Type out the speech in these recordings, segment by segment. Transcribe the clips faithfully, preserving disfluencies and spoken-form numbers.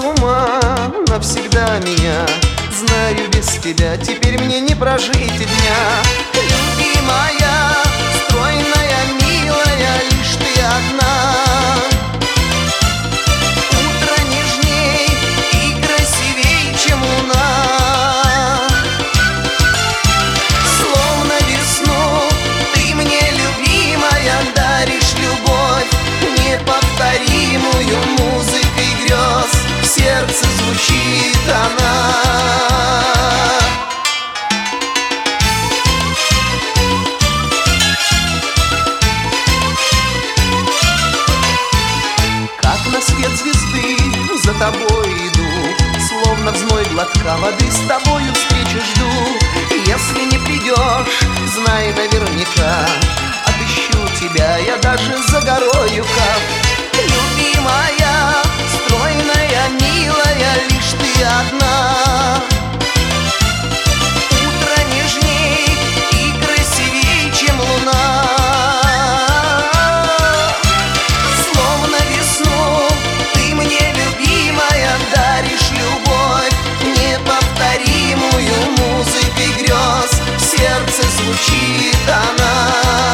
ума навсегда меня. Знаю, без тебя теперь мне не прожить и дня. Любимая, стройная, милая, лишь ты одна. Утро нежней и красивей, чем луна. Словно весну ты мне, любимая, даришь любовь неповторимую музыкой грез. В сердце звучит она. Как на свет звезды за тобой иду, словно в зной глотка воды с тобою встречи жду. Если не придешь, знай наверняка, отыщу тебя я даже за горою кап. Любимая, стройная, милая, лишь ты одна. Утро нежней и красивей, чем луна. Словно весну ты мне, любимая, даришь любовь неповторимую музыкой грез. В сердце звучит она.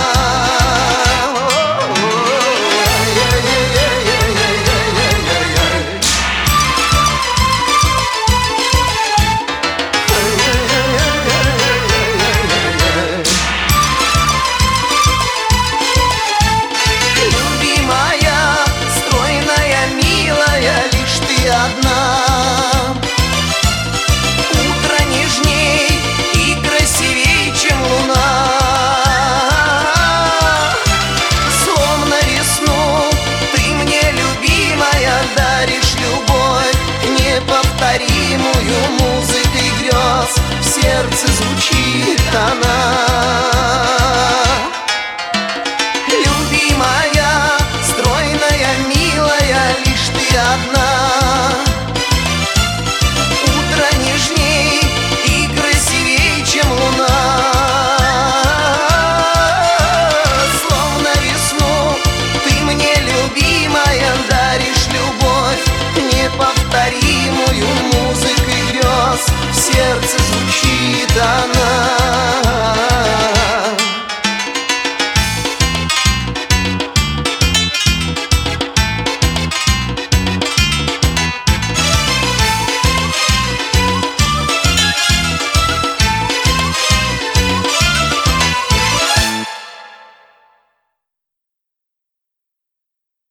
Одна. Утро нежней и красивей, чем луна. Словно весну ты мне, любимая, даришь любовь неповторимую музыкой грез. В сердце